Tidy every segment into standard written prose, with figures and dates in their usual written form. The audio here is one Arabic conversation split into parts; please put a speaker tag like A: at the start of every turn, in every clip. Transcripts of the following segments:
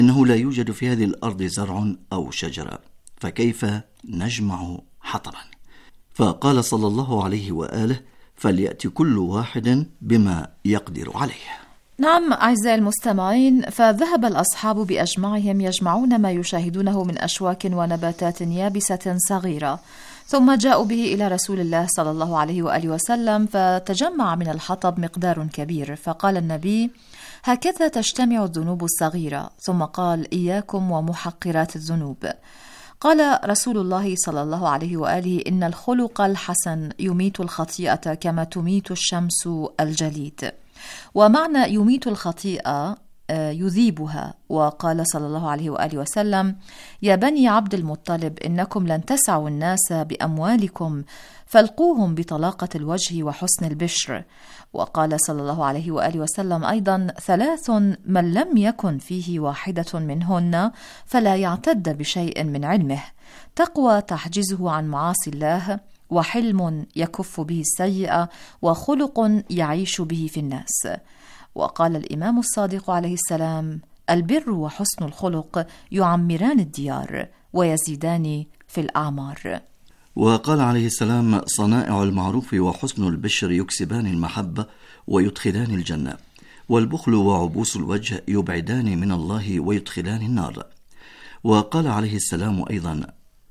A: إنه لا يوجد في هذه الأرض زرع أو شجرة، فكيف نجمع حطبا؟ فقال صلى الله عليه وآله: فليأتي كل واحد بما يقدر عليه.
B: نعم أعزائي المستمعين، فذهب الأصحاب بأجمعهم يجمعون ما يشاهدونه من أشواك ونباتات يابسة صغيرة، ثم جاءوا به إلى رسول الله صلى الله عليه وآله وسلم، فتجمع من الحطب مقدار كبير، فقال النبي: هكذا تجتمع الذنوب الصغيرة. ثم قال: إياكم ومحقرات الذنوب. قال رسول الله صلى الله عليه وآله: إن الخلق الحسن يميت الخطيئة كما تميت الشمس الجليد. ومعنى يميت الخطيئة يذيبها. وقال صلى الله عليه وآله وسلم: يا بني عبد المطلب، إنكم لن تسعوا الناس بأموالكم، فالقوهم بطلاقة الوجه وحسن البشر. وقال صلى الله عليه وآله وسلم أيضا: ثلاث من لم يكن فيه واحدة منهن فلا يعتد بشيء من علمه: تقوى تحجزه عن معاصي الله، وحلم يكف به السيئة، وخلق يعيش به في الناس. وقال الإمام الصادق عليه السلام: البر وحسن الخلق يعمران الديار ويزيدان في الأعمار.
A: وقال عليه السلام: صنائع المعروف وحسن البشر يكسبان المحبة ويدخلان الجنة، والبخل وعبوس الوجه يبعدان من الله ويدخلان النار. وقال عليه السلام أيضا: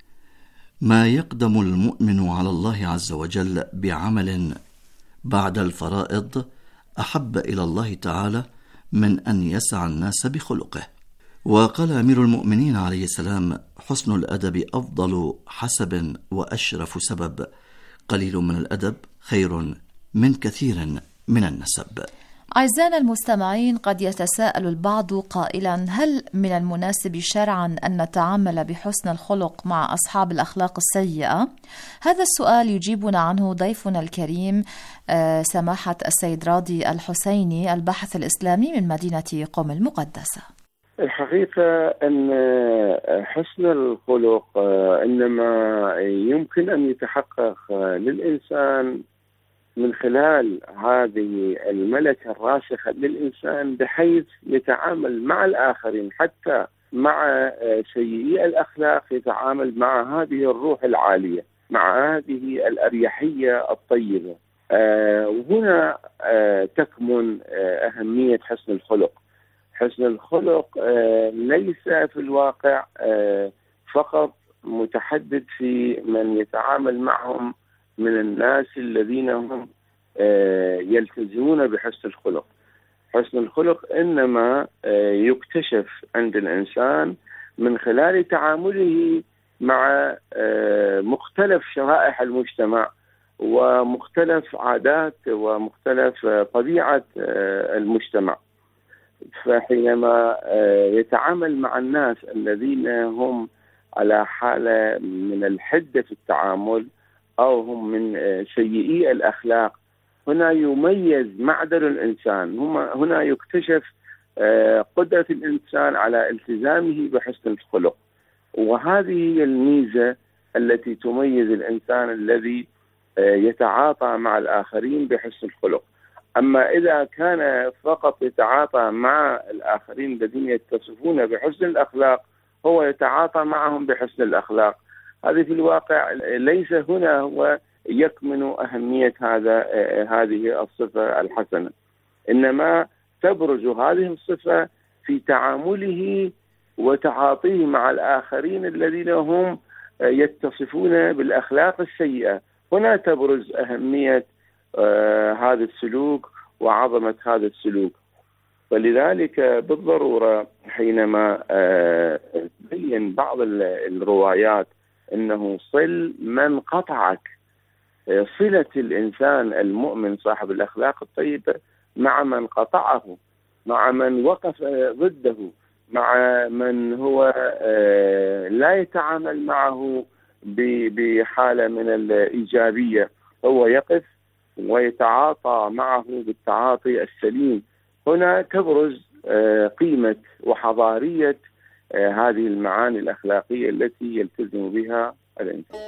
A: ما يقدم المؤمن على الله عز وجل بعمل بعد الفرائض أحب إلى الله تعالى من أن يسع الناس بخلقه. وقال أمير المؤمنين عليه السلام: حسن الأدب أفضل حسب وأشرف سبب، قليل من الأدب خير من كثير من النسب.
B: أعزائنا المستمعين، قد يتساءل البعض قائلا: هل من المناسب شرعا أن نتعامل بحسن الخلق مع أصحاب الأخلاق السيئة؟ هذا السؤال يجيبنا عنه ضيفنا الكريم سماحة السيد راضي الحسيني، الباحث الإسلامي من مدينة قم المقدسة.
C: الحقيقة أن حسن الخلق إنما يمكن أن يتحقق للإنسان من خلال هذه الملكة الراسخة للإنسان، بحيث يتعامل مع الآخرين حتى مع سيئي الأخلاق، يتعامل مع هذه الروح العالية، مع هذه الأريحية الطيبة. وهنا تكمن أهمية حسن الخلق. حسن الخلق ليس في الواقع فقط متحدد في من يتعامل معهم من الناس الذين هم يلتزمون بحسن الخلق. حسن الخلق إنما يكتشف عند الإنسان من خلال تعامله مع مختلف شرائح المجتمع ومختلف عادات ومختلف طبيعة المجتمع. فحينما يتعامل مع الناس الذين هم على حالة من الحدة في التعامل أو هم من سيئي الأخلاق، هنا يميز معدن الإنسان، هنا يكتشف قدرة الإنسان على التزامه بحسن الخلق. وهذه هي الميزة التي تميز الإنسان الذي يتعاطى مع الآخرين بحسن الخلق. أما إذا كان فقط يتعاطى مع الآخرين الذين يتصفون بحسن الأخلاق، هو يتعاطى معهم بحسن الأخلاق، هذه في الواقع ليس هنا هو يكمن أهمية هذه الصفة الحسنة، إنما تبرز هذه الصفة في تعامله وتعاطيه مع الآخرين الذين هم يتصفون بالأخلاق السيئة. هنا تبرز أهمية هذا السلوك وعظمة هذا السلوك. فلذلك بالضرورة حينما تبين بعض الروايات أنه صل من قطعك، صلة الإنسان المؤمن صاحب الأخلاق الطيبة مع من قطعه، مع من وقف ضده، مع من هو لا يتعامل معه بحالة من الإيجابية، هو يقف ويتعاطى معه بالتعاطي السليم. هنا تبرز قيمة وحضارية هذه المعاني الأخلاقية التي يلتزم بها الإنسان.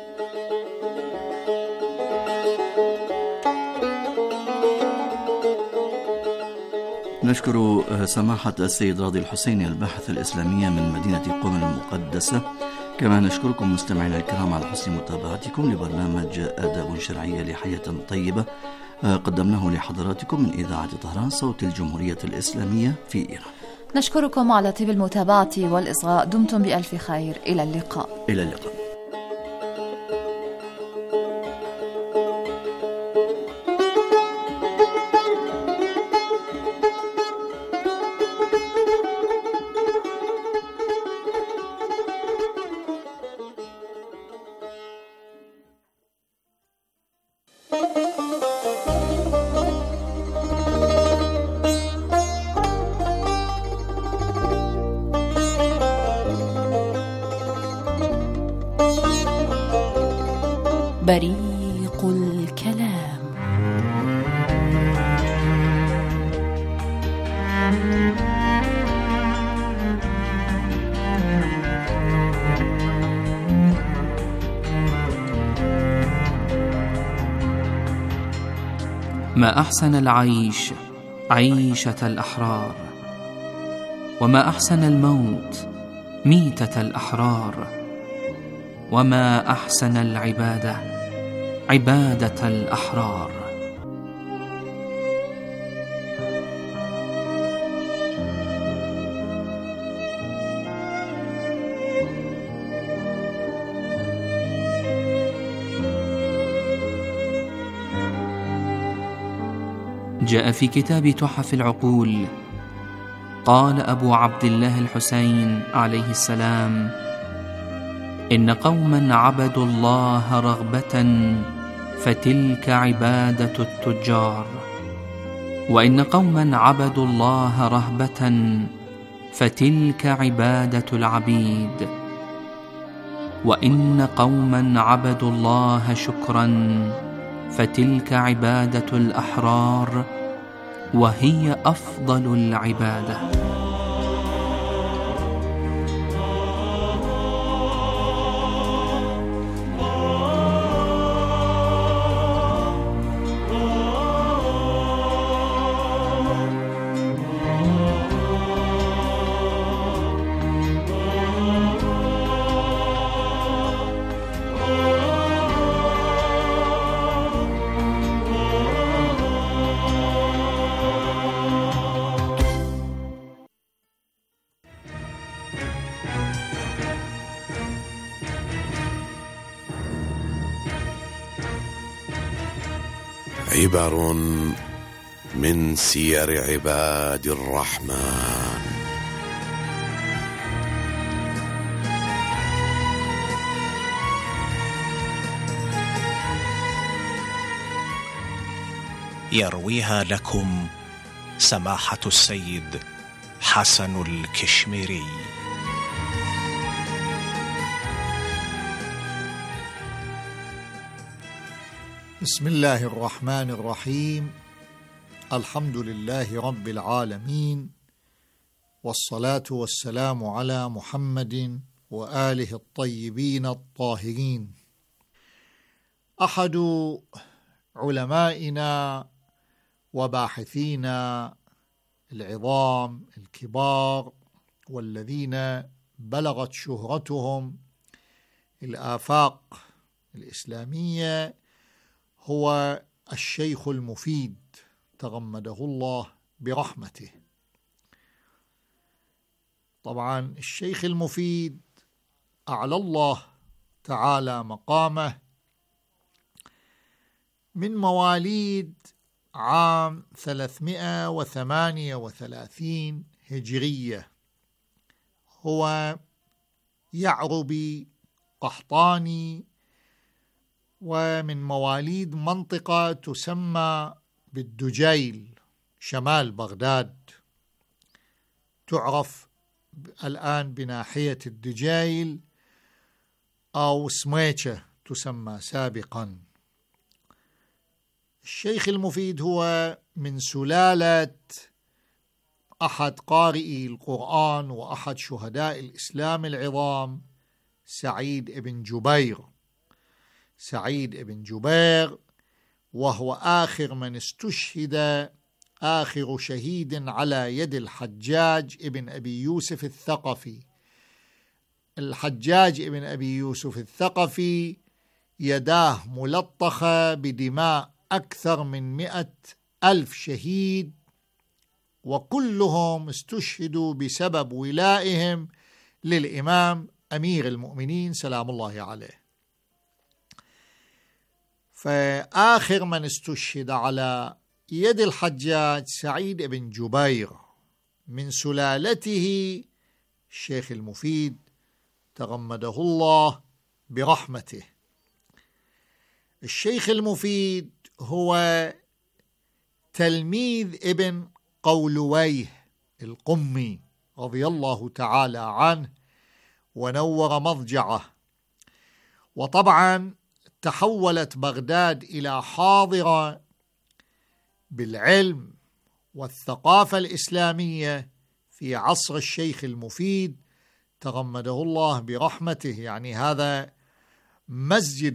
A: نشكر سماحة السيد راضي الحسيني الباحث الإسلامية من مدينة قم المقدسة. كما نشكركم مستمعينا الكرام على حسن متابعتكم لبرنامج آداب شرعية لحياة طيبة قدمناه لحضراتكم من إذاعة طهران صوت الجمهورية الإسلامية في إيران.
B: نشكركم على طيب المتابعة والإصغاء. دمتم بألف خير. إلى اللقاء.
A: إلى اللقاء.
B: بريق الكلام.
D: ما أحسن العيش عيشة الأحرار، وما أحسن الموت ميتة الأحرار، وما أحسن العبادة عبادة الأحرار. جاء في كتاب تحف العقول قال أبو عبد الله الحسين عليه السلام: إن قوما عبدوا الله رغبة فتلك عبادة التجار، وإن قوما عبدوا الله رهبة فتلك عبادة العبيد، وإن قوما عبدوا الله شكرا فتلك عبادة الأحرار، وهي أفضل العبادة.
E: عبر من سير عباد الرحمن.
F: يرويها لكم سماحة السيد حسن الكشميري.
G: بسم الله الرحمن الرحيم. الحمد لله رب العالمين، والصلاة والسلام على محمد وآله الطيبين الطاهرين. أحد علمائنا وباحثينا العظام الكبار والذين بلغت شهرتهم الآفاق الإسلامية هو الشيخ المفيد تغمده الله برحمته. طبعا الشيخ المفيد أعلى الله تعالى مقامه، من مواليد عام 338 هجرية، هو يعربي قحطاني، ومن مواليد منطقة تسمى بالدجيل شمال بغداد، تعرف الآن بناحية الدجيل أو سميتشة تسمى سابقا. الشيخ المفيد هو من سلالة أحد قارئي القرآن وأحد شهداء الإسلام العظام سعيد بن جبير. سعيد بن جبير وهو آخر من استشهد آخر شهيد على يد الحجاج ابن أبي يوسف الثقفي. الحجاج ابن أبي يوسف الثقفي يداه ملطخة بدماء أكثر من 100,000 شهيد، وكلهم استشهدوا بسبب ولائهم للإمام أمير المؤمنين سلام الله عليه. فآخر من استشهد على يد الحجاج سعيد بن جبير، من سلالته الشيخ المفيد تغمده الله برحمته. الشيخ المفيد هو تلميذ ابن قولويه القمي رضي الله تعالى عنه ونور مضجعه. وطبعا تحولت بغداد إلى حاضرة بالعلم والثقافة الإسلامية في عصر الشيخ المفيد تغمده الله برحمته. يعني هذا مسجد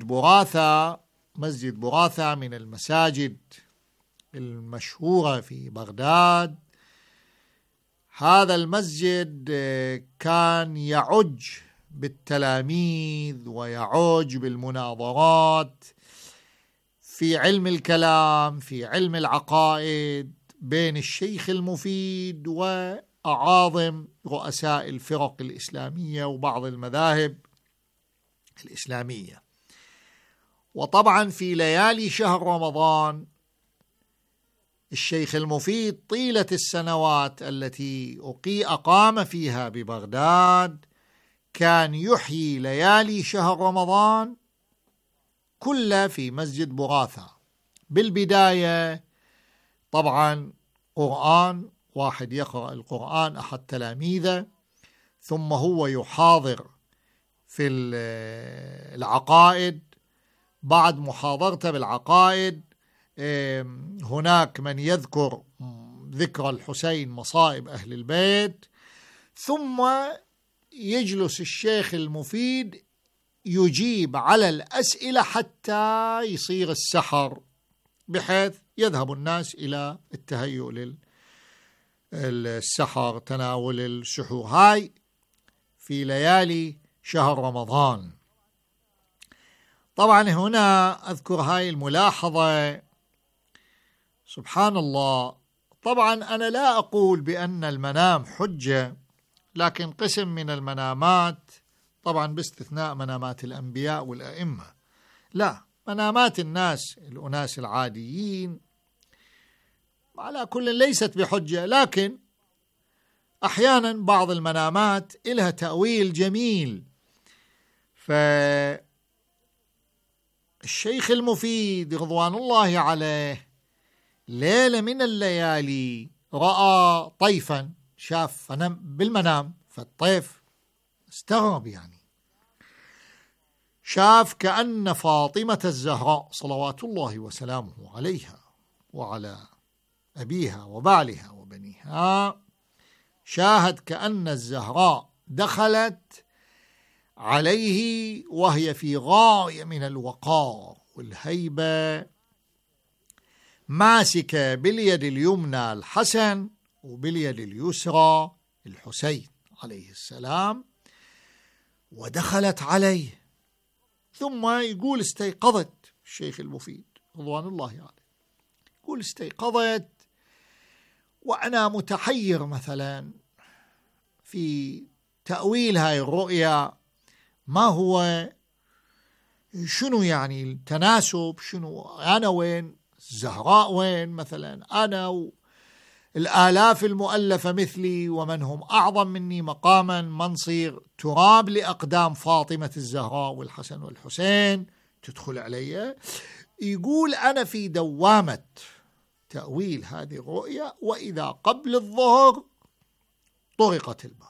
G: براثة من المساجد المشهورة في بغداد. هذا المسجد كان يعج بالتلاميذ ويعج بالمناظرات في علم الكلام، في علم العقائد، بين الشيخ المفيد وأعاظم رؤساء الفرق الإسلامية وبعض المذاهب الإسلامية. وطبعا في ليالي شهر رمضان الشيخ المفيد طيلة السنوات التي أقام فيها ببغداد كان يحيي ليالي شهر رمضان كلها في مسجد براثة. بالبداية طبعا قرآن، واحد يقرأ القرآن أحد تلاميذه، ثم هو يحاضر في العقائد. بعد محاضرته بالعقائد هناك من يذكر ذكر الحسين مصائب أهل البيت، ثم يجلس الشيخ المفيد يجيب على الأسئلة حتى يصير السحر، بحيث يذهب الناس إلى التهيؤ للسحر، تناول السحور. هاي في ليالي شهر رمضان. طبعا هنا أذكر هاي الملاحظة. سبحان الله، طبعا أنا لا أقول بأن المنام حجة، لكن قسم من المنامات، طبعا باستثناء منامات الأنبياء والأئمة، لا، منامات الأناس العاديين على كل ليست بحجة، لكن أحيانا بعض المنامات إلها تأويل جميل. فالشيخ المفيد رضوان الله عليه ليلة من الليالي رأى طيفا، شاف بالمنام، فالطيف استغرب، يعني شاف كأن فاطمة الزهراء صلوات الله وسلامه عليها وعلى أبيها وبعلها وبنيها، شاهد كأن الزهراء دخلت عليه وهي في غاية من الوقار والهيبة، ماسكة باليد اليمنى الحسن وباليد اليسرى الحسين عليه السلام، ودخلت عليه. ثم يقول استيقظت الشيخ المفيد رضوان الله عليه، يقول استيقظت وأنا متحير مثلا في تأويل هاي الرؤيا، ما هو، شنو يعني التناسب، شنو أنا وين، الزهراء وين مثلا، أنا والآلاف المؤلفة مثلي ومن هم أعظم مني مقاما، منصير تراب لأقدام فاطمة الزهراء والحسن والحسين تدخل علي. يقول أنا في دوامة تأويل هذه الرؤيا، وإذا قبل الظهر طرقت الباب،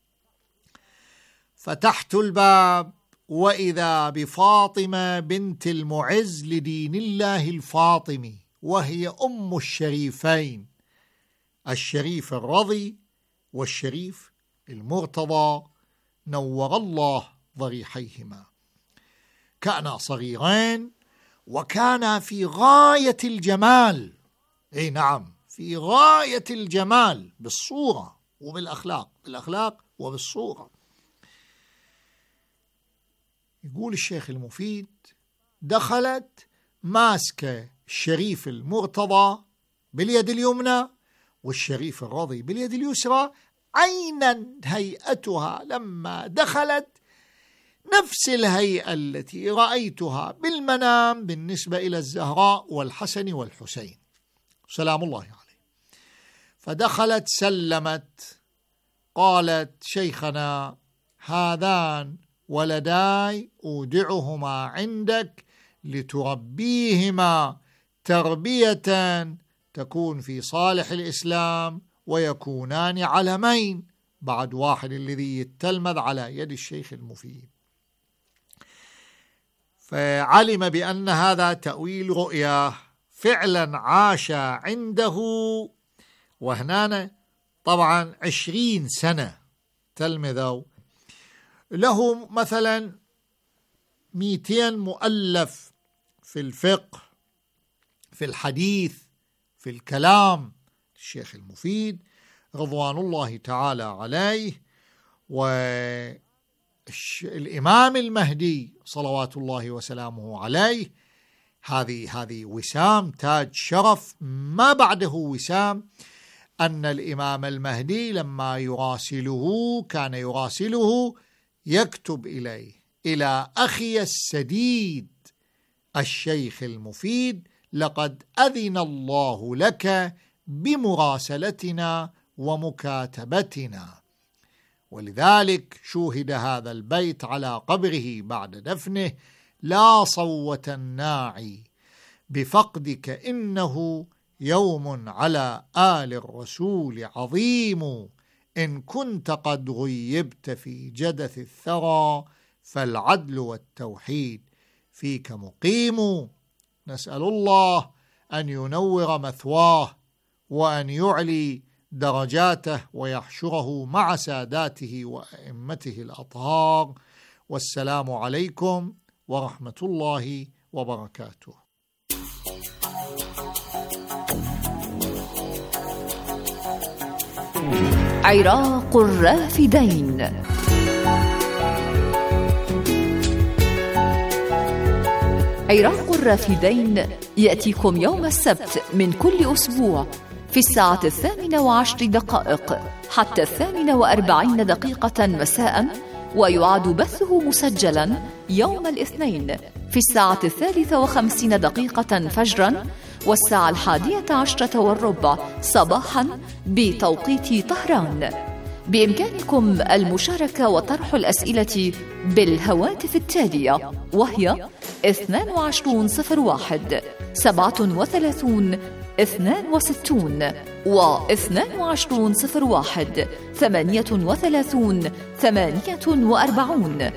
G: فتحت الباب وإذا بفاطمة بنت المعز لدين الله الفاطمي، وهي أم الشريفين، الشريف الرضي والشريف المرتضى نور الله ضريحيهما. كانا صغيرين وكانا في غاية الجمال، أي نعم، في غاية الجمال بالصورة وبالأخلاق، بالأخلاق وبالصورة. يقول الشيخ المفيد: دخلت ماسكة الشريف المرتضى باليد اليمنى والشريف الرضي باليد اليسرى، عينا هيئتها لما دخلت نفس الهيئة التي رأيتها بالمنام بالنسبة إلى الزهراء والحسن والحسين سلام الله عليه. فدخلت سلمت، قالت: شيخنا، هذان ولداي أودعهما عندك لتربيهما تربية تكون في صالح الإسلام ويكونان علمين بعد واحد الذي يتلمذ على يد الشيخ المفيد. فعلم بأن هذا تأويل رؤياه، فعلا عاش عنده، وهنا طبعا 20 سنة تلمذوا له، مثلا 200 مؤلف في الفقه، في الحديث، في الكلام، الشيخ المفيد رضوان الله تعالى عليه. والإمام المهدي صلوات الله وسلامه عليه، هذه وسام، تاج شرف ما بعده وسام، أن الإمام المهدي لما يراسله كان يراسله يكتب إليه: إلى أخي السديد الشيخ المفيد، لقد أذن الله لك بمراسلتنا ومكاتبتنا. ولذلك شوهد هذا البيت على قبره بعد دفنه: لا صوة الناعي بفقدك إنه يوم على آل الرسول عظيم، إن كنت قد غيبت في جدث الثرى فالعدل والتوحيد فيك مقيم. نسأل الله أن ينور مثواه وأن يعلي درجاته ويحشره مع ساداته وأئمته الأطهار. والسلام عليكم ورحمة الله وبركاته.
B: عراق الرافدين. عراق الرافدين يأتيكم يوم السبت من كل أسبوع في الساعة 18:10 حتى 48 مساء، ويعاد بثه مسجلا يوم الاثنين في الساعة 53 فجرا والساعة 11:10 صباحا بتوقيت طهران. بإمكانكم المشاركة وطرح الأسئلة بالهواتف التالية، وهي 2201 37 62 و2201 38 48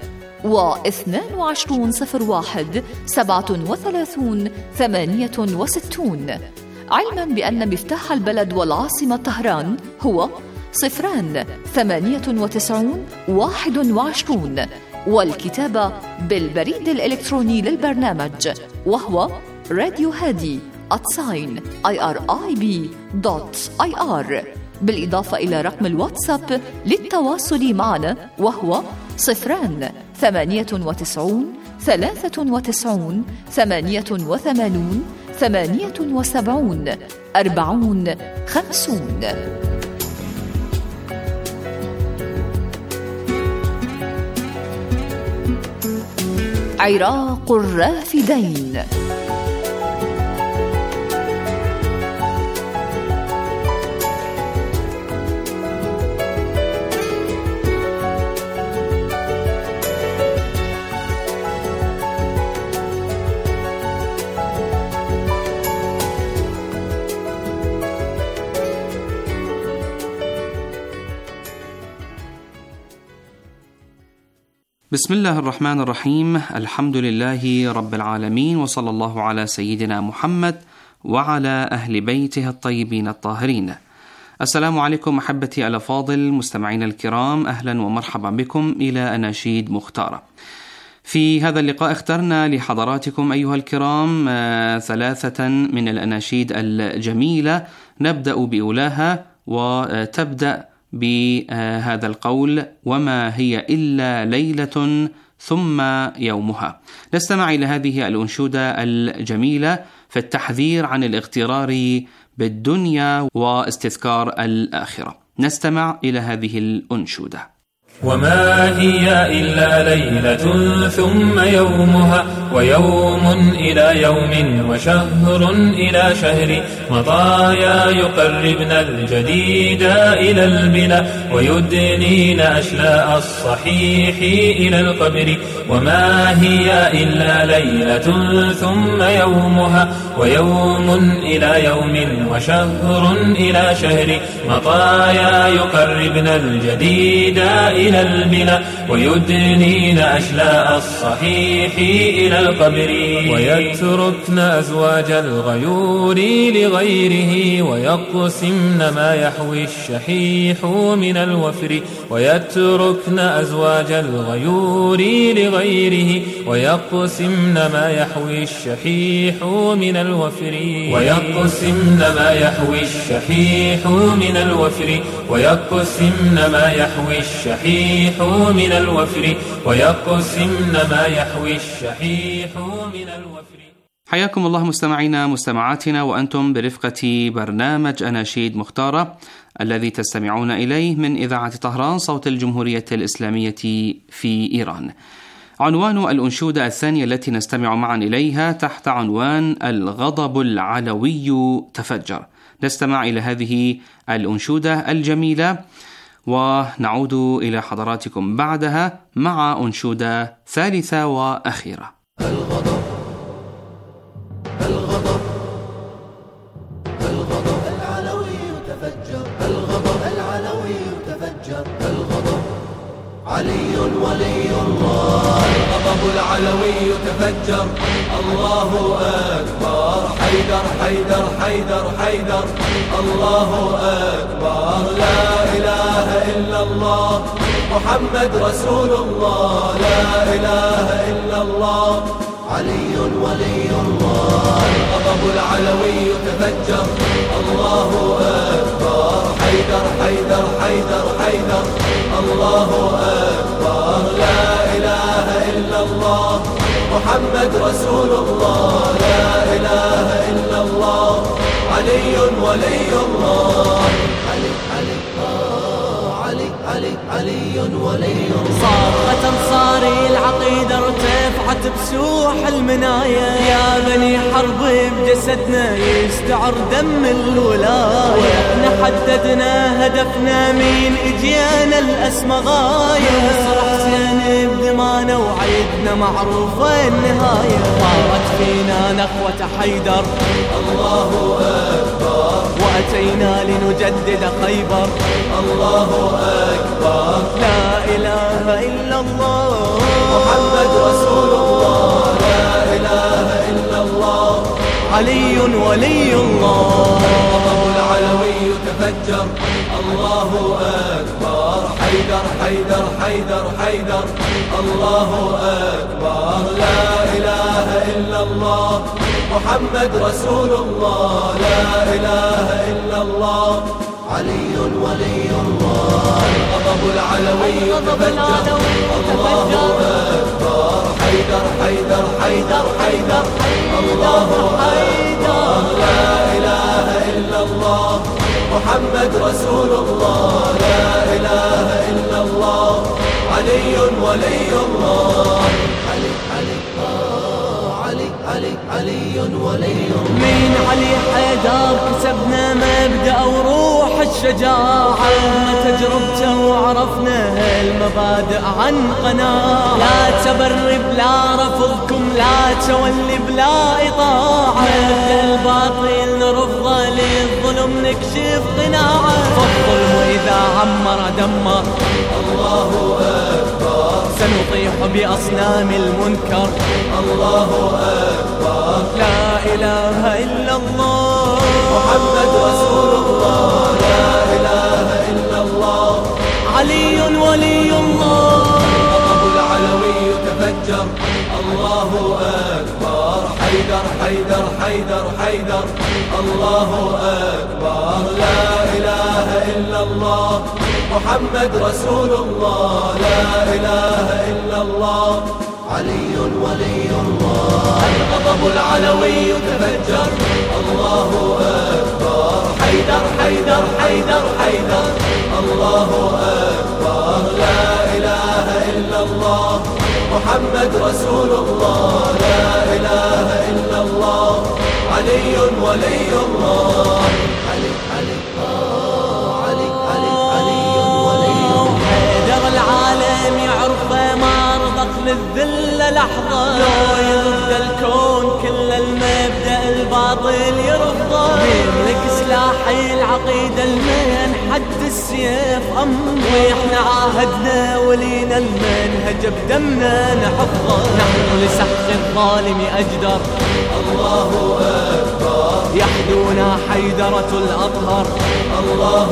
B: و2201 37 68. علما بأن مفتاح البلد والعاصمة طهران هو 098 21، والكتابة بالبريد الإلكتروني للبرنامج وهو radiohadi@irib.ir، بالإضافة إلى رقم الواتساب للتواصل معنا وهو 098 93 88 78 40 50. عراق الرافدين.
D: بسم الله الرحمن الرحيم. الحمد لله رب العالمين، وصلى الله على سيدنا محمد وعلى أهل بيته الطيبين الطاهرين. السلام عليكم أحبتي الأفاضل مستمعين الكرام، أهلا ومرحبا بكم إلى أناشيد مختارة. في هذا اللقاء اخترنا لحضراتكم أيها الكرام 3 من الأناشيد الجميلة، نبدأ بأولاها وتبدأ بهذا القول: وما هي إلا ليلة ثم يومها. نستمع إلى هذه الأنشودة الجميلة في التحذير عن الاغترار بالدنيا واستذكار الآخرة. نستمع إلى هذه الأنشودة.
H: وما هي إلا ليلة ثم يومها، ويوم إلى يوم وشهر إلى شهر، مطايا يقربن الجديد إلى البلا، ويدنين أشلاء الصحيح إلى القبر. وما هي إلا ليلة ثم يومها، ويوم إلى يوم وشهر إلى شهر، مطايا يقربن الجديد إلى البلا، ويدنين أشلاء الصحيح إلى القبر. ويتركن أزواج الغيور لغيره، ويقسمن ما يحوي الشحيح من الوفر. ويتركن أزواج الغيور لغيره، ويقسمن ما يحوي الشحيح من الوفر. ويقسمن ما يحوي الشحيح من الوفر. ويقسمن ما يحوي الشحيح من الوفر. ويقسمن ما يحوي الشحيح من الوفر.
D: حياكم الله مستمعينا مستمعاتنا، وأنتم برفقة برنامج أناشيد مختارة الذي تستمعون إليه من إذاعة طهران صوت الجمهورية الإسلامية في إيران. عنوان الأنشودة الثانية التي نستمع معا إليها تحت عنوان الغضب العلوي تفجر. نستمع إلى هذه الأنشودة الجميلة ونعود إلى حضراتكم بعدها مع أنشودة ثالثة وأخيرة.
I: الغضب الغضب الغضب العلوي تفجر، الغضب العلوي تفجر، الغضب علي ولي الله، الغضب العلوي تفجر، الله أكبر، حيدر حيدر حيدر حيدر، الله أكبر، لا إله إلا الله محمد رسول الله، لا إله إلا الله علي ولي الله، الغضب العلوي تفجر، الله أكبر، حيدر حيدر حيدر حيدر، الله أكبر، لا إله إلا الله محمد رسول الله، لا إله إلا الله علي ولي الله، علي علي علي علي علي ولي الله.
J: صارت أنصاري العقيدة ارتفعت بسوح المنايا، يا بني حرب بجسدنا يستعر دم الولاية، احنا حددنا هدفنا مين اجيانا الأسمى غاية، نصر حسين بدمانا وعيدنا معروفة النهاية، طارت فينا نخوة حيدر،
I: الله أكبر،
J: وأتينا لنجدد خيبر،
I: الله أكبر،
J: لا إله إلا الله
I: محمد رسول الله، لا إله إلا الله
J: علي ولي الله،
I: الغضب العلوي تفجر، الله أكبر، حيدر حيدر حيدر حيدر، الله أكبر، لا إله إلا الله محمد رسول الله، لا إله إلا الله علي ولي الله، الغضب العلوي تفجر، الله أكبر، حيدر حيدر حيدر حيدر، الله أكبر، لا إله إلا الله محمد رسول الله، لا إله إلا الله علي ولي الله، علي علي علي علي علي ولي الله.
J: من علي حيدر كسبنا مبدأ وروح الشجاعة، تجربته وعرفنا المبادئ عن قناعة، لا تبر بلا رفضكم، لا تولي بلا إطاعة، الباطل نرفضه للظلم نكشف قناعة، فالظلم إذا عمر دمر،
I: الله أكبر،
J: سنطيح بأصنام المنكر،
I: الله أكبر،
J: لا إله إلا الله
I: محمد رسول الله، لا إله إلا الله
J: علي ولي الله،
I: الغضب العلوي تفجر، حيدر حيدر حيدر الله أكبر لا إله إلا الله محمد رسول الله لا إله إلا الله علي ولي الله الغضب العلوي تفجر الله أكبر حيدر حيدر حيدر حيدر الله أكبر لا إله إلا الله محمد رسول الله لا إله إلا الله علي ولي الله علي علي علي علي علي ولي الله
J: حيدر العالم يعرفه ما رضخ للذل لحظة لو يرد الكون كل المبدأ الباطل يرفضه يملك سلاحي العقيدة المن حد السيف وإحنا عاهدنا ولينا المنهج بدمنا نحفظه نحن لسحق الظالم أجدر
I: الله أكبر
J: يحدونا حيدرة الأطهر
I: الله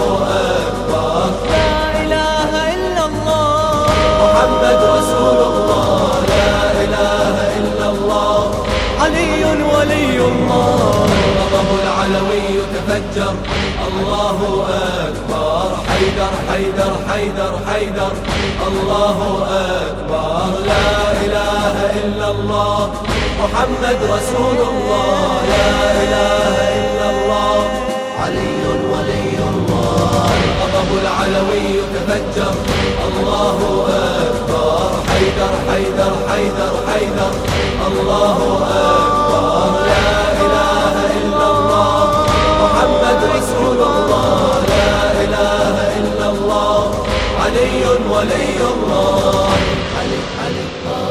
I: أكبر
J: لا إله إلا الله
I: محمد رسول الله لا إله إلا الله
J: علي ولي الله
I: الغضب العلوي تفجر الله أكبر حيدر حيدر حيدر حيدر الله أكبر لا إله إلا الله محمد رسول الله لا إله إلا الله علي ولي الله الغضب العلوي تفجر الله أكبر حيدر حيدر حيدر حيدر الله أكبر لا إله إلا الله محمد رسول الله لا إله إلا الله علي ولي الله علي علي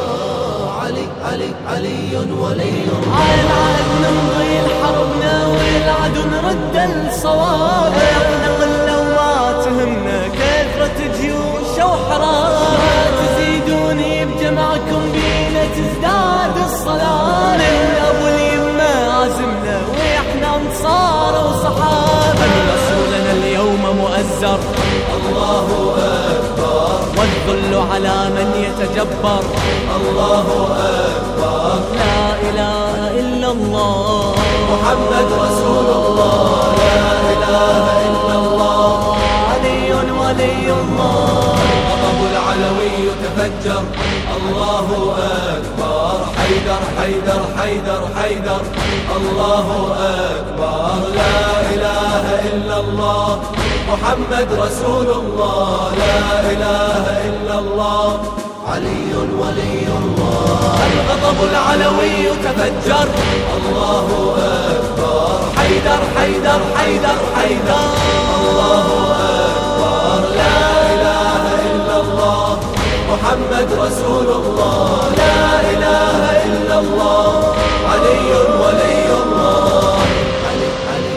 I: علي علي علي ولي الله
J: العهد نمضي لحربنا والعدو نرد الصواب احنا قلة وما تهمنا كثرة جيوش وحراب تزيدوني بجمعكم بينا تزداد الصلاة ابو اليمة عازمنا واحنا انصار وصحابة رسولنا اليوم مؤزر
I: الله أكبر
J: والذل على من يتجبر
I: الله أكبر
J: لا إله إلا الله
I: محمد رسول الله لا إله إلا الله
J: علي ولي الله
I: الغضب العلوي تفجر الله أكبر حيدر حيدر حيدر حيدر الله أكبر لا إله إلا الله محمد رسول الله لا إله إلا الله علي ولي الله
J: الغضب العلوي تفجر
I: الله أكبر حيدر حيدر حيدر حيدر الله أكبر لا إله إلا الله محمد رسول الله لا إله إلا الله علي ولي الله علي علي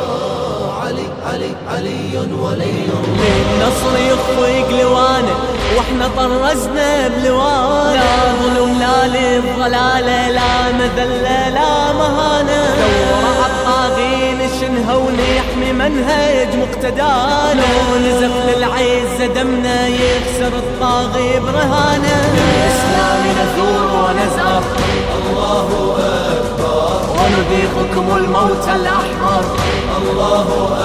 I: علي علي علي ولي الله
J: النصر يخفق لوانه واحنا طرزنا بلوانه لا ظلم لا للضلاله لا مذله لا مهانه دور عالطاغين شنها ونحمي منهج مقتدانا لو نزف للعزه دمنا يكسر الطاغي برهانه بالاسلام نثور ونزهر
I: الله أكبر
J: ونذيقكم الموت الأحمر
I: الله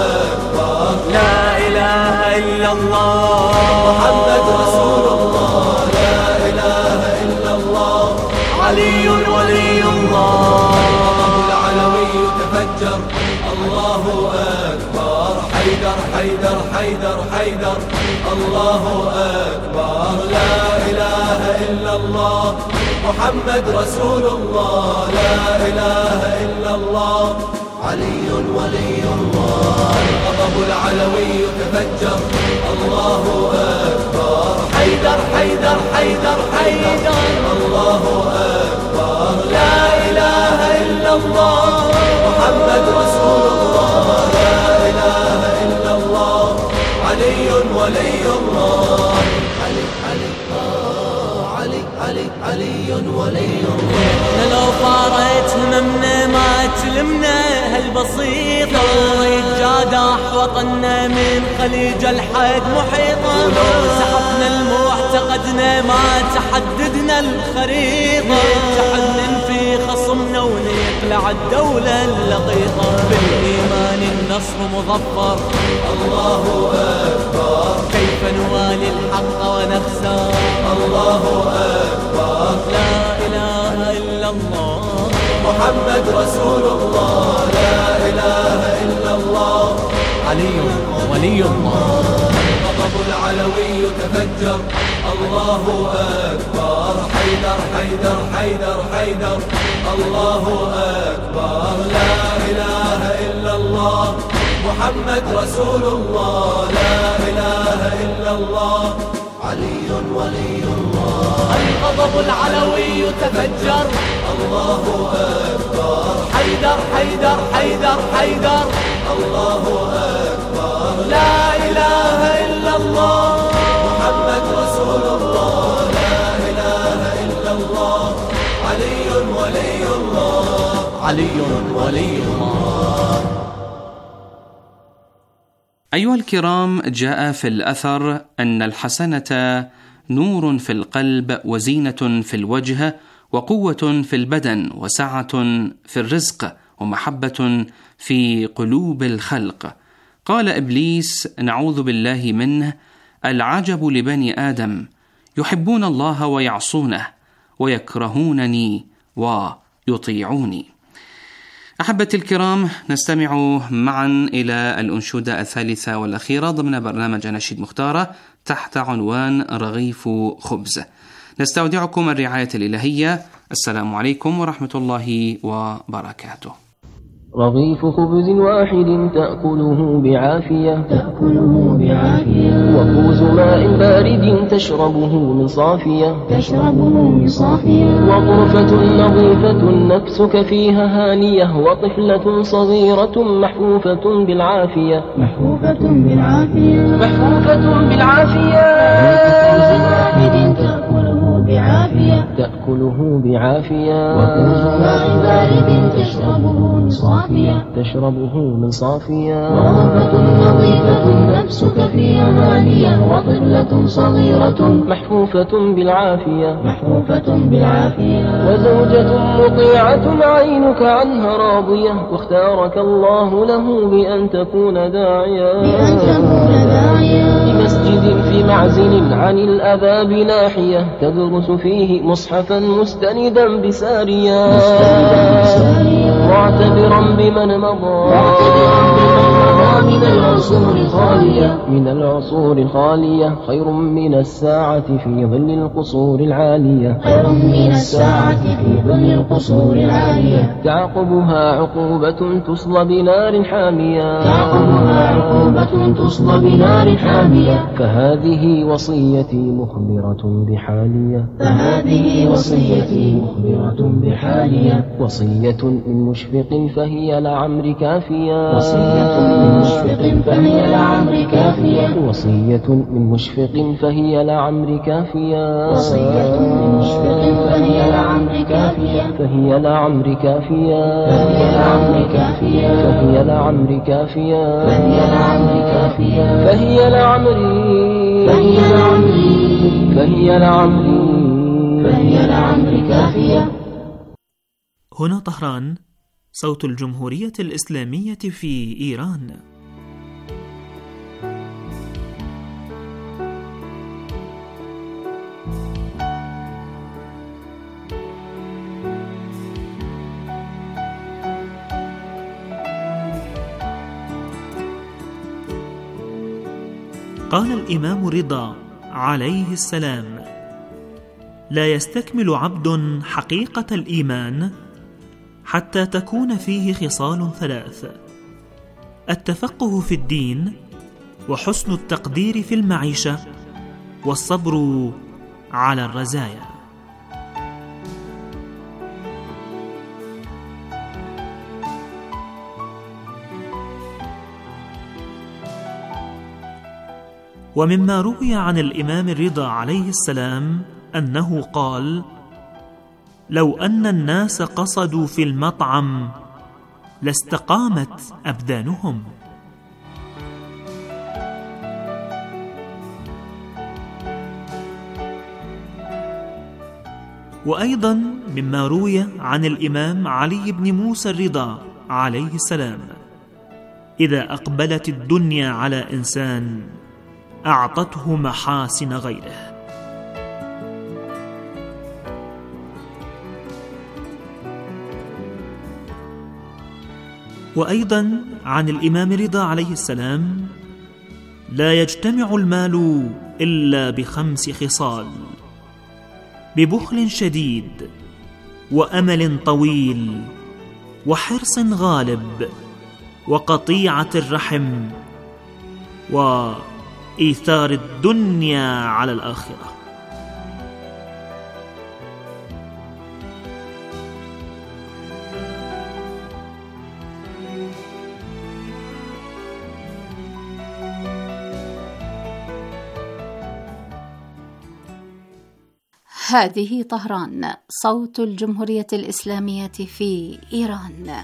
I: أكبر
J: لا إله إلا الله
I: محمد رسول الله لا إله إلا الله
J: علي ولي الله
I: الغضب العلوي تفجر الله أكبر حيدر حيدر حيدر حيدر الله أكبر لا إله إلا الله محمد رسول الله لا إله إلا الله علي ولي الله الغضب العلوي تفجر الله أكبر حيدر حيدر حيدر حيدر الله أكبر لا إله إلا الله محمد رسول الله لا إله إلا الله علي ولي الله علي علي علي علي علي ولي الله
J: احنا لو فارت هممنا ما تلمنا هالبسيط لو يتجادح وطننا من خليج الحد محيطا ولو سحقنا المعتقدنا ما تحددنا الخريطة نتحنن في خصمنا ونيت تخلع الدولة اللقيطة. بالإيمان النصر مظفر،
I: الله أكبر.
J: كيف نوالي الحق ونخسر،
I: الله أكبر.
J: لا إله إلا الله
I: محمد رسول الله، لا إله إلا الله.
J: علي ولي الله.
I: الغضب العلوي تفجر، الله أكبر. حيدر حيدر حيدر حيدر، الله أكبر. لا إله إلا الله محمد رسول الله، لا إله إلا الله. علي ولي الله.
J: الغضب العلوي تفجر،
I: الله أكبر.
J: حيدر حيدر حيدر حيدر،
I: الله أكبر.
J: لا إله إلا الله
I: محمد رسول الله، لا إله إلا الله. علي ولي الله،
J: علي ولي الله.
D: أيها الكرام، جاء في الأثر أن الحسنة نور في القلب، وزينة في الوجه، وقوة في البدن، وسعة في الرزق، ومحبة في قلوب الخلق. قال إبليس نعوذ بالله منه: العجب لبني آدم، يحبون الله ويعصونه، ويكرهونني ويطيعوني. أحبتي الكرام، نستمع معا إلى الأنشودة الثالثة والأخيرة ضمن برنامج أناشيد مختارة تحت عنوان رغيف خبز. نستودعكم الرعاية الإلهية. السلام عليكم ورحمة الله وبركاته.
K: رغيف خبز واحد تأكله بعافية، وكوز ماء بارد تشربه من صافية، وغرفة نظيفة نفسك فيها هانية، وطفلة صغيرة محفوفة بالعافية، تأكله بعافية،
L: وكوز ماء بارد
K: تشربه من صافية،
L: وغرفة نظيفة نفسك فيها هانية، وطفلة صغيرة
K: محفوفة بالعافية،
L: وزوجة
K: مطيعة عينك عنها راضية، واختارك الله له بأن تكون داعيا، لمسجد في معزل عن الأذى بناحية، تدرس فيه مصحفا مستندا بساريا، معتبرا بمن مضى من العصور الخالية، خير من الساعة في ظل القصور العالية، تعقبها عقوبة تصلى بنار حامية، فهذه وصيتي مخبرة بحالية، وصية من مشفق فهي لعمرك كافية،
L: وصية من مشفق فهي لعمرك كافية،
K: وصية من مشفق فهي لعمرك كافية،
L: وصية من مشفق فهي لعمرك كافية،
K: فهي لعمرك كافية،
L: فهي لعمرك كافية،
K: فهي لعمرك كافية،
L: فهي لعمرك كافية،
K: فهي لعمري،
L: فهي لعمري،
K: فهي لعمري،
L: فهي لعمرك كافية.
M: هنا طهران، صوت الجمهورية الإسلامية في إيران. قال الإمام رضا عليه السلام: لا يستكمل عبد حقيقة الإيمان حتى تكون فيه خصال ثلاث: التفقه في الدين، وحسن التقدير في المعيشة، والصبر على الرزايا. ومما روي عن الإمام الرضا عليه السلام أنه قال: لو أن الناس قصدوا في المطعم لاستقامت أبدانهم. وأيضا مما روي عن الإمام علي بن موسى الرضا عليه السلام: إذا أقبلت الدنيا على إنسان أعطته محاسن غيره. وأيضا عن الإمام رضا عليه السلام: لا يجتمع المال إلا ب5 خصال: ببخل شديد، وأمل طويل، وحرص غالب، وقطيعة الرحم، وإيثار الدنيا على الآخرة.
N: هذه طهران، صوت الجمهورية الإسلامية في إيران.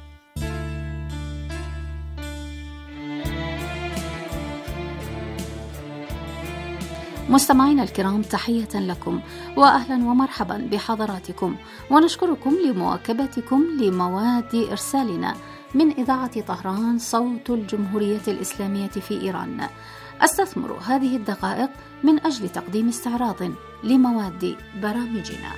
N: مستمعينا الكرام، تحية لكم وأهلا ومرحبا بحضراتكم، ونشكركم لمواكبتكم لمواد إرسالنا من إذاعة طهران صوت الجمهورية الإسلامية في إيران. أستثمر هذه الدقائق من أجل تقديم استعراض لمواد برامجنا.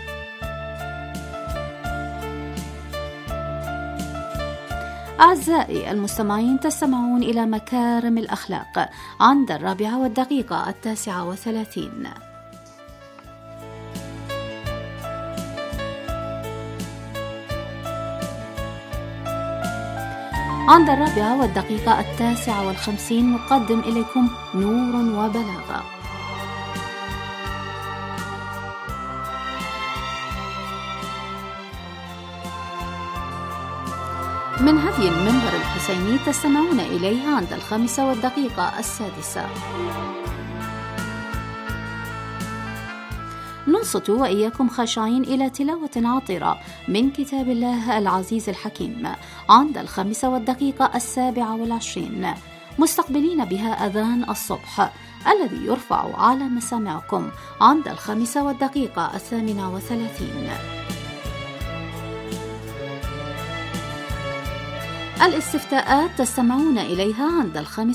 N: أعزائي المستمعين، تستمعون إلى مكارم الأخلاق عند 4:39. عند 4:59 نقدم إليكم نور وبلاغة. من هدي المنبر الحسيني تستمعون إليه عند 5:06. ننصت وإياكم خاشعين إلى تلاوة عطرة من كتاب الله العزيز الحكيم عند 5:27، مستقبلين بها أذان الصبح الذي يرفع على مسامعكم عند 5:38. الاستفتاءات تستمعون إليها عند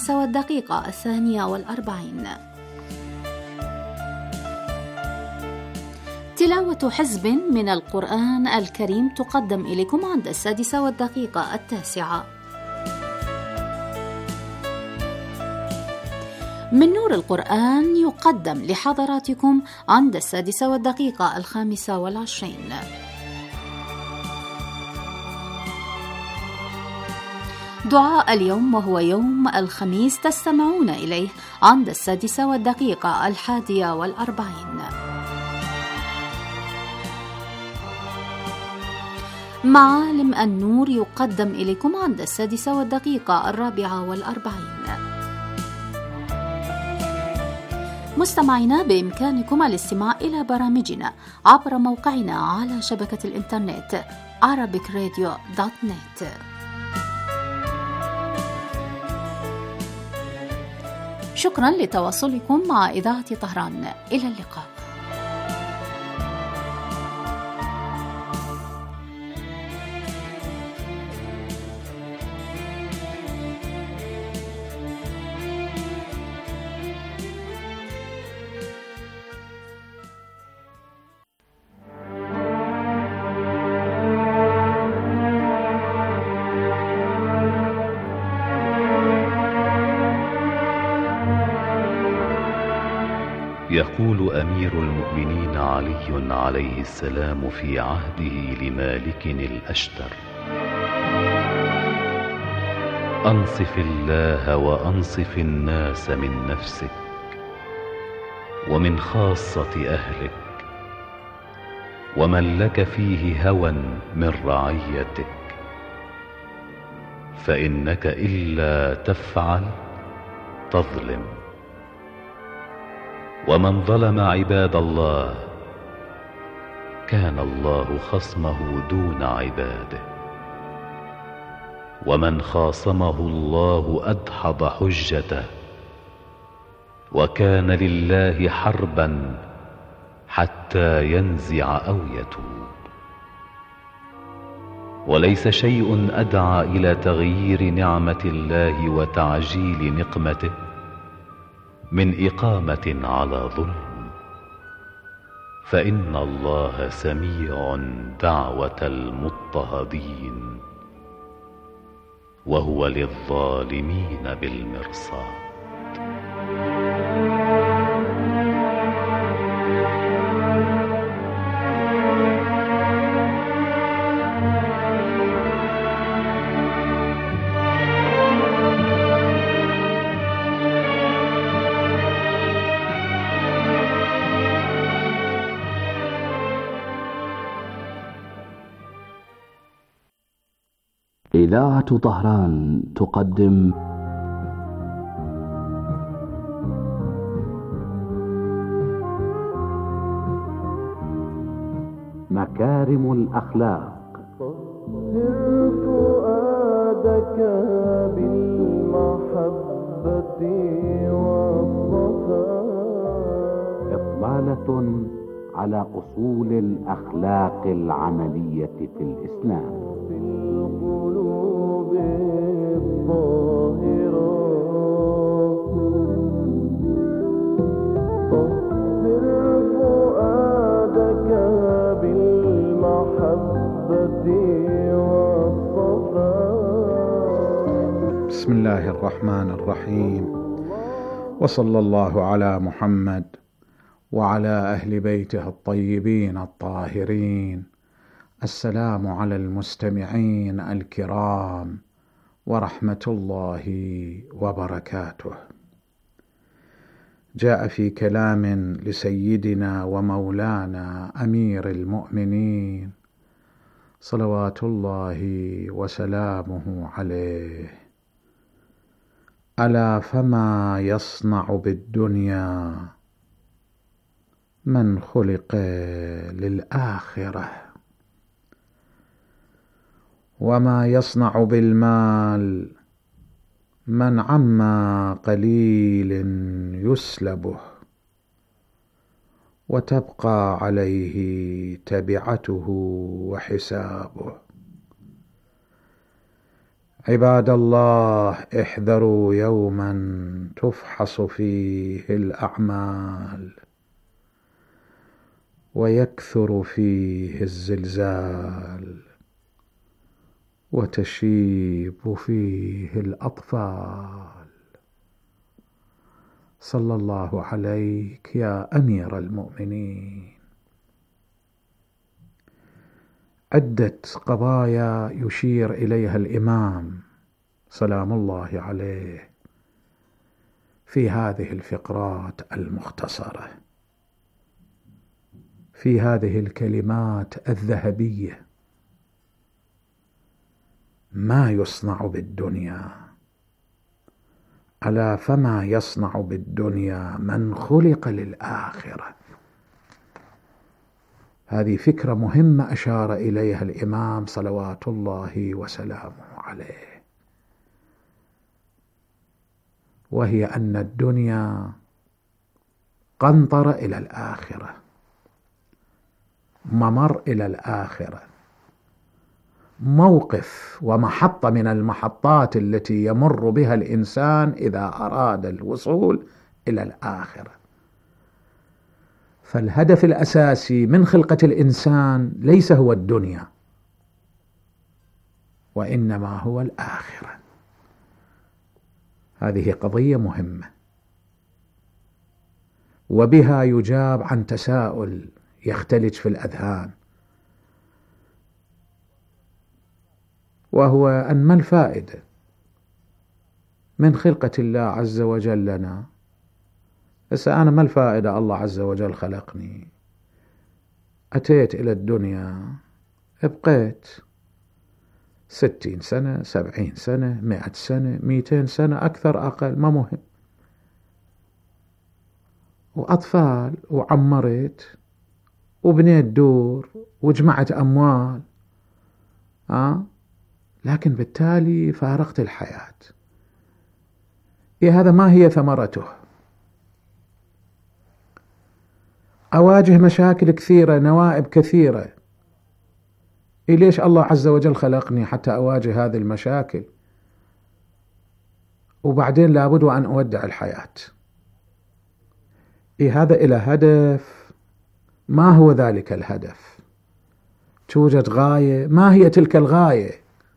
N: 5:42. تلاوة حزب من القرآن الكريم تقدم إليكم عند 6:09. من نور القرآن يقدم لحضراتكم عند 6:25. دعاء اليوم وهو يوم الخميس تستمعون إليه عند 6:41. معالم النور يقدم إليكم عند 6:44. مستمعينا، بإمكانكم الاستماع إلى برامجنا عبر موقعنا على شبكة الإنترنت arabicradio.net. شكرا لتواصلكم مع إذاعة طهران. إلى اللقاء.
O: يقول أمير المؤمنين علي عليه السلام في عهده لمالك الأشتر: أنصف الله وأنصف الناس من نفسك ومن خاصة أهلك ومن لك فيه هوى من رعيتك، فإنك إلا تفعل تظلم، ومن ظلم عباد الله كان الله خصمه دون عباده، ومن خاصمه الله أدحض حجته، وكان لله حربا حتى ينزع أو يتوب. وليس شيء أدعى إلى تغيير نعمة الله وتعجيل نقمته من إقامة على ظلم، فإن الله سميع دعوة المضطهدين، وهو للظالمين بالمرصاد.
P: إذاعة طهران تقدم مكارم الأخلاق.
I: طهر فؤادك بالمحبة والصفاء.
P: إطلالة على أصول الأخلاق العملية في الإسلام.
I: في القلوب الطاهرة طهر فؤادك بالمحبة والصفاء.
Q: بسم الله الرحمن الرحيم، وصلى الله على محمد وعلى أهل بيته الطيبين الطاهرين. السلام على المستمعين الكرام ورحمة الله وبركاته. جاء في كلام لسيدنا ومولانا أمير المؤمنين صلوات الله وسلامه عليه: ألا فما يصنع بالدنيا من خلق للآخرة، وما يصنع بالمال من عما قليل يسلبه، وتبقى عليه تبعته وحسابه. عباد الله، احذروا يوما تفحص فيه الأعمال ويكثر فيه الزلزال وتشيب فيه الأطفال. صلى الله عليك يا أمير المؤمنين. عدة قضايا يشير إليها الإمام سلام الله عليه في هذه الفقرات المختصرة، في هذه الكلمات الذهبية: ما يصنع بالدنيا، ألا فما يصنع بالدنيا من خلق للآخرة. هذه فكرة مهمة أشار إليها الإمام صلوات الله وسلامه عليه، وهي أن الدنيا قنطرة إلى الآخرة، ممر إلى الآخرة، موقف ومحطة من المحطات التي يمر بها الإنسان إذا أراد الوصول إلى الآخرة. فالهدف الأساسي من خلقة الإنسان ليس هو الدنيا، وإنما هو الآخرة. هذه قضية مهمة، وبها يجاب عن تساؤل يختلج في الأذهان، وهو أن ما الفائدة من خلقة الله عز وجل لنا؟ بس أنا ما الفائدة؟ الله عز وجل خلقني، أتيت إلى الدنيا، بقيت 60 سنة 70 سنة 100 سنة 200 سنة، أكثر أقل ما مهم، وأطفال وعمرت وبنيت دور وجمعت أموال، لكن بالتالي فارقت الحياة. هذا ما هي ثمرته؟ أواجه مشاكل كثيرة، نوائب كثيرة. ليش الله عز وجل خلقني؟ حتى أواجه هذه المشاكل، وبعدين لابد وأن أودع الحياة. هذا إلى هدف. ما هو ذلك الهدف؟ توجد غاية، ما هي تلك الغاية؟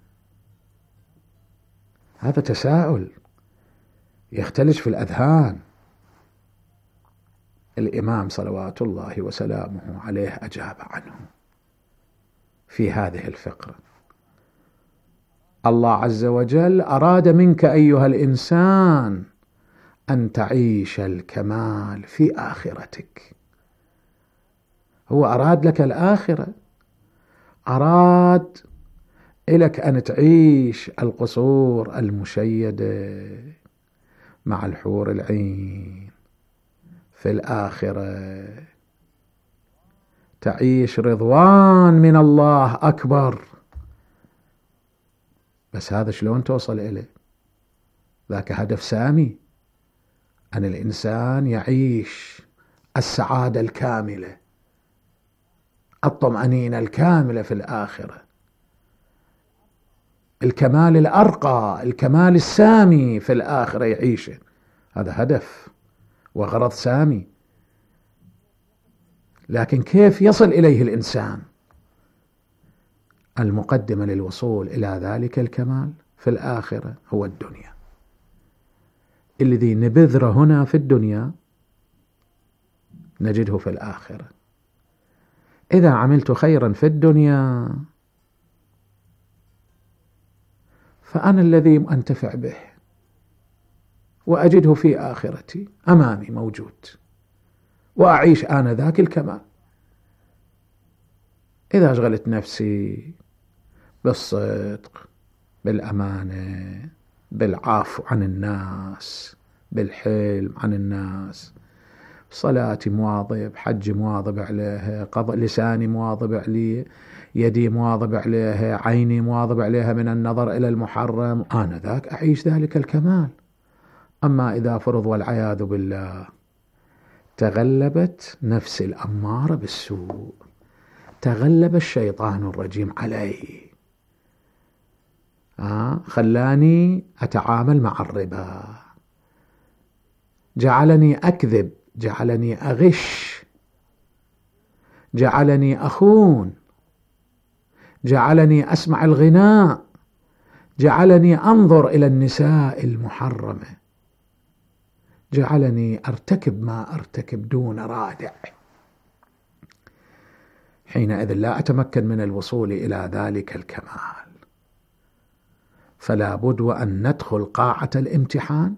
Q: هذا تساؤل يختلج في الأذهان. الإمام صلوات الله وسلامه عليه أجاب عنه في هذه الفقرة. الله عز وجل أراد منك أيها الإنسان أن تعيش الكمال في آخرتك. هو أراد لك الآخرة، أراد لك أن تعيش القصور المشيدة مع الحور العين في الآخرة، تعيش رضوان من الله أكبر. بس هذا شلون توصل إليه؟ ذاك هدف سامي، أن الإنسان يعيش السعادة الكاملة، الطمأنينة الكاملة في الآخرة، الكمال الأرقى، الكمال السامي في الآخرة يعيشه. هذا هدف وغرض سامي. لكن كيف يصل إليه الإنسان؟ المقدمة للوصول إلى ذلك الكمال في الآخرة هو الدنيا. الذي نبذره هنا في الدنيا نجده في الآخرة. إذا عملت خيرا في الدنيا فأنا الذي أنتفع به وأجده في آخرتي أمامي موجود، وأعيش آنذاك الكمال. إذا أشغلت نفسي بالصدق، بالأمانة، بالعفو عن الناس، بالحلم عن الناس، صلاتي مواظب، حجي مواظب عليها، لساني مواظب عليه، يدي مواظب عليها، عيني مواظب عليها من النظر إلى المحرم، آنذاك أعيش ذلك الكمال. أما إذا فرض والعياذ بالله تغلبت نفسي الأمارة بالسوء، تغلب الشيطان الرجيم علي، خلاني أتعامل مع الربا، جعلني أكذب، جعلني أغش، جعلني أخون، جعلني أسمع الغناء، جعلني أنظر إلى النساء المحرمة، جعلني أرتكب ما أرتكب دون رادع. حينئذ لا أتمكن من الوصول إلى ذلك الكمال. فلا بد وأن ندخل قاعة الامتحان،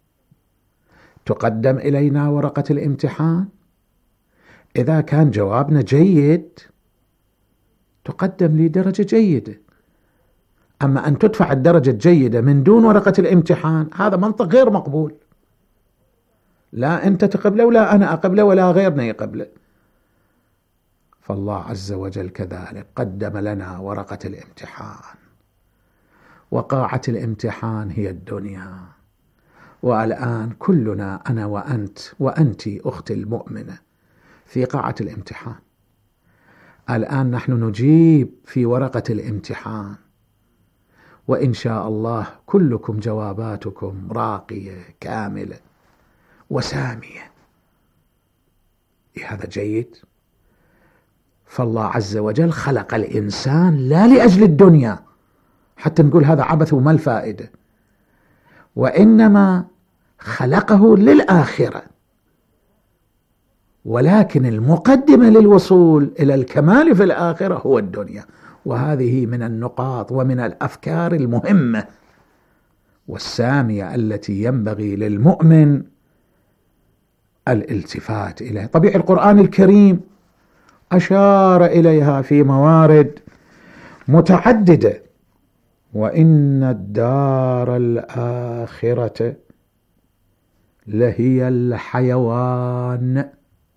Q: تقدم إلينا ورقة الامتحان، إذا كان جوابنا جيد تقدم لي درجة جيدة. أما أن تدفع الدرجة الجيدة من دون ورقة الامتحان هذا منطق غير مقبول. لا أنت تقبله ولا أنا أقبله ولا غيرنا يقبله. فالله عز وجل كذلك قدم لنا ورقة الامتحان، وقاعة الامتحان هي الدنيا. والآن كلنا، أنا وأنت وأنت أختي المؤمنة، في قاعة الامتحان. الآن نحن نجيب في ورقة الامتحان، وإن شاء الله كلكم جواباتكم راقية كاملة وسامية. هذا جيد. فالله عز وجل خلق الإنسان لا لأجل الدنيا حتى نقول هذا عبث وما الفائدة، وإنما خلقه للآخرة. ولكن المقدمة للوصول إلى الكمال في الآخرة هو الدنيا. وهذه من النقاط ومن الأفكار المهمة والسامية التي ينبغي للمؤمن الالتفات إليها. طبيعي القرآن الكريم أشار إليها في موارد متعددة. وإن الدار الآخرة لهي الحيوان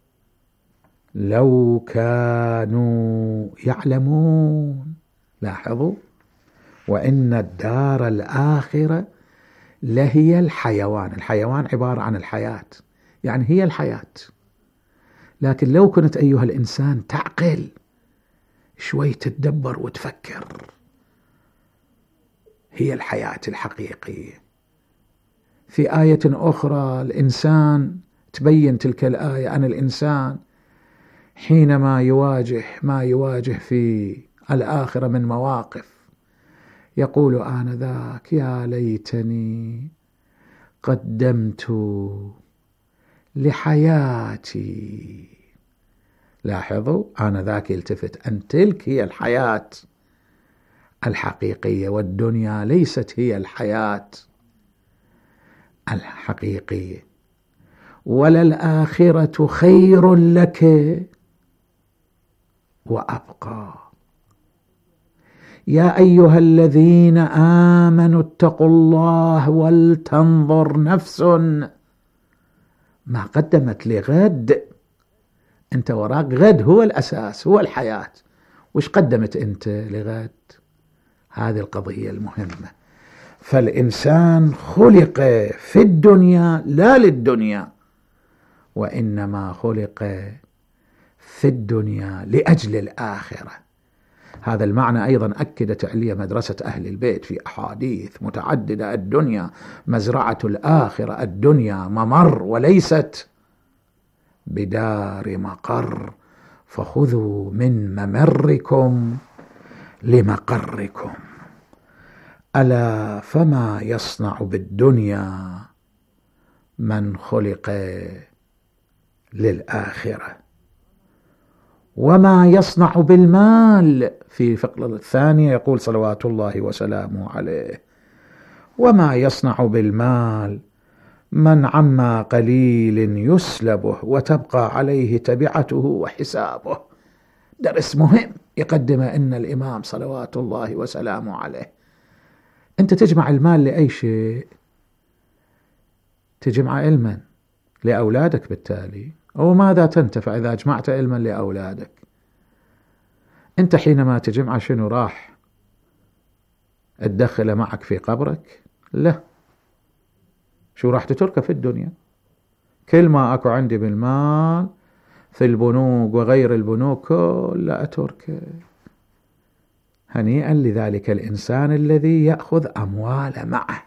Q: لو كانوا يعلمون. لاحظوا، وإن الدار الآخرة لهي الحيوان. الحيوان عبارة عن الحياة، يعني هي الحياة. لكن لو كنت أيها الإنسان تعقل شوي، تتدبر وتفكر، هي الحياة الحقيقية. في آية أخرى الإنسان تبين تلك الآية أن الإنسان حينما يواجه ما يواجه في الآخرة من مواقف يقول آنذاك يا ليتني قدمت لحياتي. لاحظوا آنذاك يلتفت أن تلك هي الحياة الحقيقية، والدنيا ليست هي الحياة الحقيقية. وللآخرة خير لك وأبقى. يا أيها الذين آمنوا اتقوا الله ولتنظر نفس ما قدمت لغد. أنت وراك غد، هو الأساس، هو الحياة. وش قدمت أنت لغد؟ هذه القضية المهمة. فالإنسان خلق في الدنيا لا للدنيا، وإنما خلق في الدنيا لأجل الآخرة. هذا المعنى أيضا أكدت عليه مدرسة أهل البيت في أحاديث متعددة: الدنيا مزرعة الآخرة، الدنيا ممر وليست بدار مقر، فخذوا من ممركم لمقركم. ألا فما يصنع بالدنيا من خلق للآخرة. وما يصنع بالمال في الفقرة الثانية يقول صلوات الله وسلامه عليه: وما يصنع بالمال من عما قليل يسلبه وتبقى عليه تبعته وحسابه. درس مهم يقدم إن الإمام صلوات الله وسلامه عليه. أنت تجمع المال لأي شيء؟ تجمع علما لأولادك، بالتالي أو ماذا تنتفع إذا جمعت علما لأولادك؟ أنت حينما تجمع شنو راح تدخل معك في قبرك؟ لا. شو راح تتركه في الدنيا؟ كل ما أكو عندي بالمال في البنوك وغير البنوك كلها أتركه. هنيئا لذلك الإنسان الذي يأخذ أموال معه.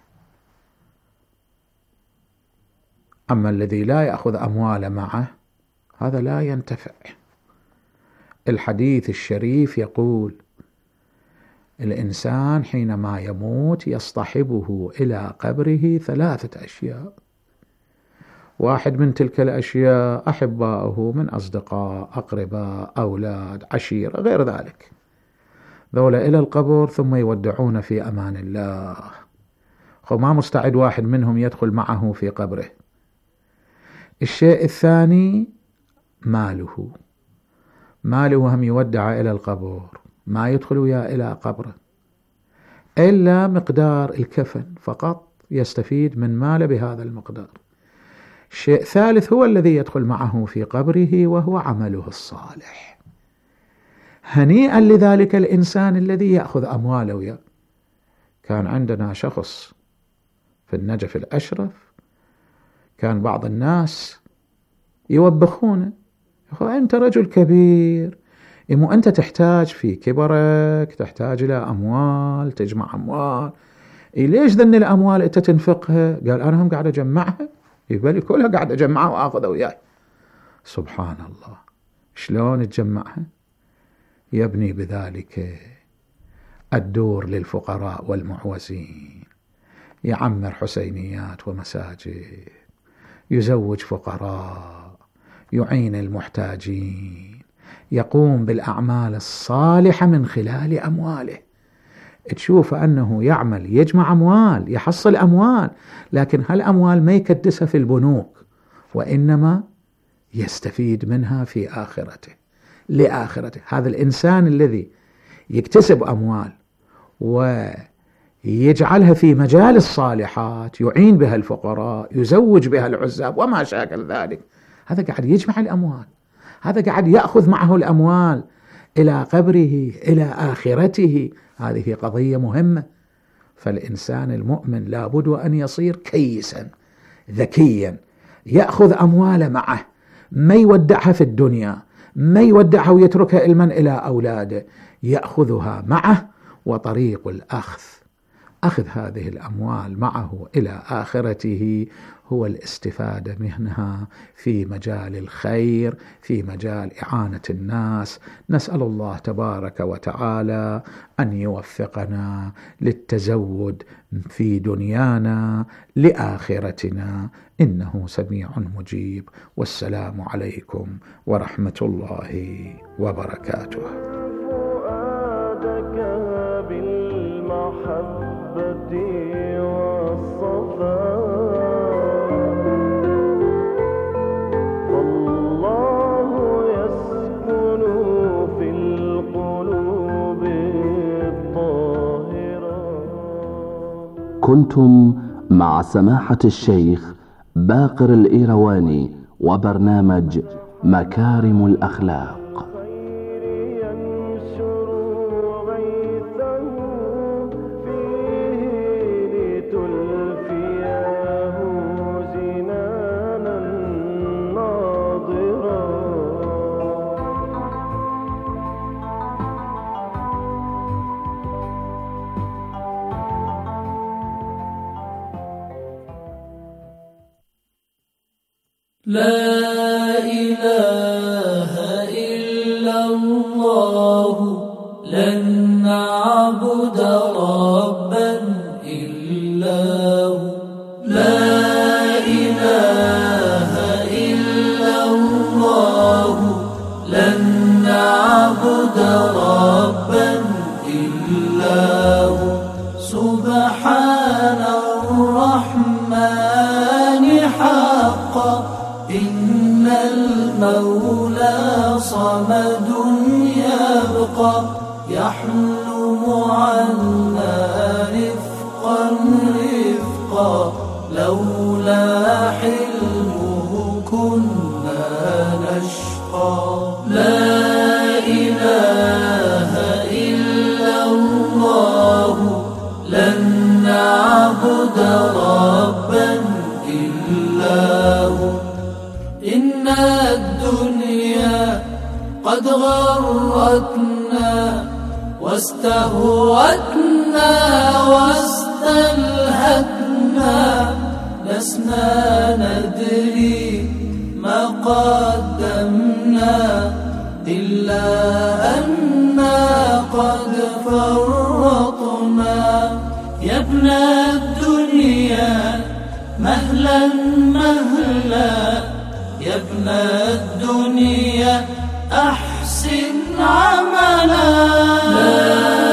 Q: أما الذي لا يأخذ أموال معه هذا لا ينتفع. الحديث الشريف يقول: الإنسان حينما يموت يصطحبه إلى قبره 3 أشياء. واحد من تلك الأشياء أحباؤه من أصدقاء، أقرباء، أولاد، عشيرة، غير ذلك. ذولا إلى القبر ثم يودعون في أمان الله. ما مستعد واحد منهم يدخل معه في قبره. الشيء الثاني ماله هم يودع إلى القبر، ما يدخل وياه إلى قبره إلا مقدار الكفن فقط، يستفيد من ماله بهذا المقدار. الشيء الثالث هو الذي يدخل معه في قبره وهو عمله الصالح. هنيئا لذلك الإنسان الذي يأخذ أمواله. كان عندنا شخص في النجف الأشرف، كان بعض الناس يوبخونه: أنت رجل كبير، أنت تحتاج في كبرك تحتاج إلى أموال، تجمع أموال، ليش ذن الأموال أنت تنفقها؟ قال: أنا هم قاعد أجمعها، يبالي كلها قاعد أجمعها وأخذها وياي. سبحان الله، شلون تجمعها؟ يبني بذلك الدور للفقراء والمعوزين، يعمر حسينيات ومساجد، يزوج فقراء، يعين المحتاجين، يقوم بالأعمال الصالحة من خلال أمواله. تشوف أنه يعمل، يجمع أموال، يحصل أموال، لكن هالأموال ما يكدسها في البنوك، وإنما يستفيد منها في آخرته لآخرته. هذا الإنسان الذي يكتسب أموال ويجعلها في مجال الصالحات، يعين بها الفقراء، يزوج بها العزاب وما شاكل ذلك، هذا قاعد يجمع الأموال، هذا قاعد يأخذ معه الأموال إلى قبره إلى آخرته. هذه قضية مهمة. فالإنسان المؤمن لابد أن يصير كيسا ذكيا، يأخذ أموال معه ما يودعها في الدنيا، ما يودعها ويتركها علما إلى أولاده، يأخذها معه. وطريق أخذ هذه الأموال معه إلى آخرته هو الاستفادة منها في مجال الخير، في مجال إعانة الناس. نسأل الله تبارك وتعالى أن يوفقنا للتزود في دنيانا لآخرتنا، إنه سميع مجيب. والسلام عليكم ورحمة الله وبركاته.
O: كنتم مع سماحة الشيخ باقر الإيرواني وبرنامج مكارم الأخلاق.
J: لا إله إلا الله، لن نعبد ربا إلا هو. لا إله إلا الله، لن نعبد ربا إلا هو. سبحان الرحمن حقا، إن المولى صمد يبقى، يحلم عنا رفقا رفقا، لولا حلمه كنا نشقى. لا إله إلا الله، لن نعبد ربا إلا هو. إن الدنيا قد غرتنا واستهوتنا واستلهتنا، لسنا ندري ما قدمنا، إلا أننا قد فرطنا. يا ابن الدنيا مهلا مهلا، يا ابن الدنيا أحسن عملا. لا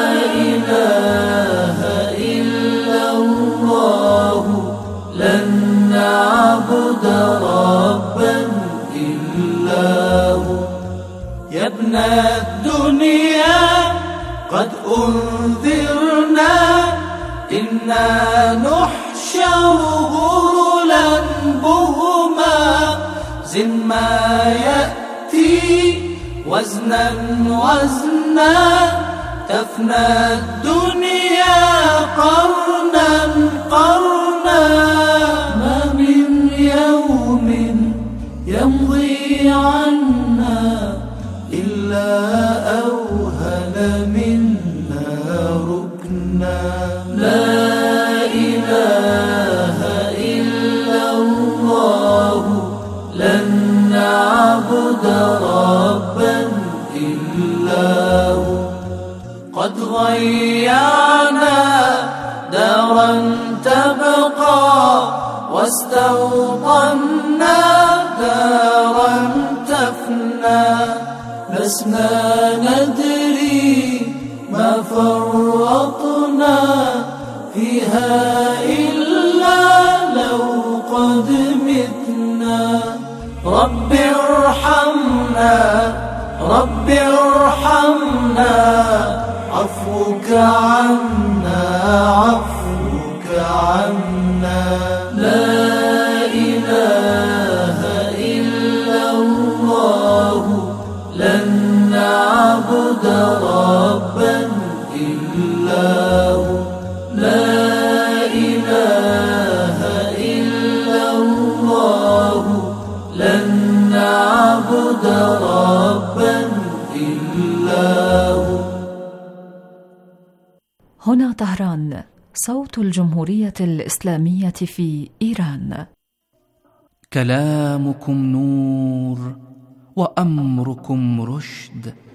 J: إله إلا الله، لن نعبد ربا إلا هو. يا ابن الدنيا قد أنذرنا، إنا نحشر غرلا بهما، زن ما يأتي وزنا وزنا، تفنى الدنيا قرنا قرنا. ما من يوم يمضي عنا إلا أوهن منا ركنا. لا إله إلا الله، لن نعبد ربا إلا هو. قد ضيعنا دارا تبقى، واستوطنا دارا تفنى، لسنا ندري ما فرطنا فيها إلا لو قد متنا. رب ارحمنا رب ارحمنا، عفوك عنا عفوك عنا. لا إله إلا الله، لن نعبد ربا إلا هو. لا إله إلا الله، لن نعبد ربا إلا هو.
B: هنا طهران، صوت الجمهورية الإسلامية في إيران.
D: كلامكم نور وأمركم رشد،